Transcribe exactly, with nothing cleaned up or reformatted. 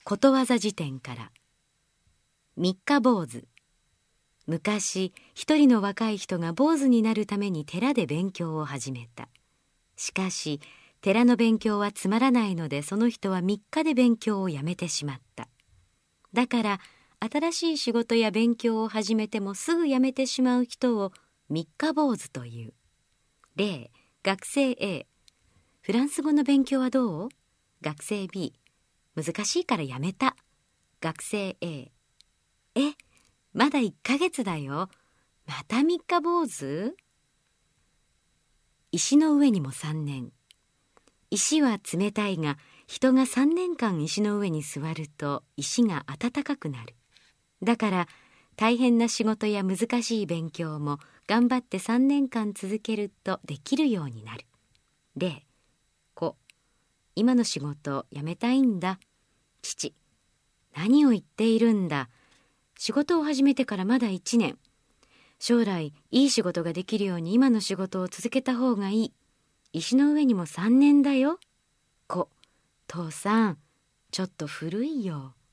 ことわざ辞典から。三日坊主。昔一人の若い人が坊主になるために寺で勉強を始めた。しかし寺の勉強はつまらないので、その人は三日で勉強をやめてしまった。だから新しい仕事や勉強を始めてもすぐやめてしまう人を三日坊主という。例、学生 A。フランス語の勉強はどう？学生 B。難しいからやめた。学生 A。え、まだいっかげつだよ。また三日坊主？石の上にもさんねん。石は冷たいが、人がさんねんかん石の上に座ると石が温かくなる。だから大変な仕事や難しい勉強も頑張ってさんねんかん続けるとできるようになる。例、子。今の仕事辞めたいんだ。父。何を言っているんだ。仕事を始めてからまだいちねん。将来いい仕事ができるように今の仕事を続けた方がいい。石の上にもさんねんだよ。子。父さん、ちょっと古いよ。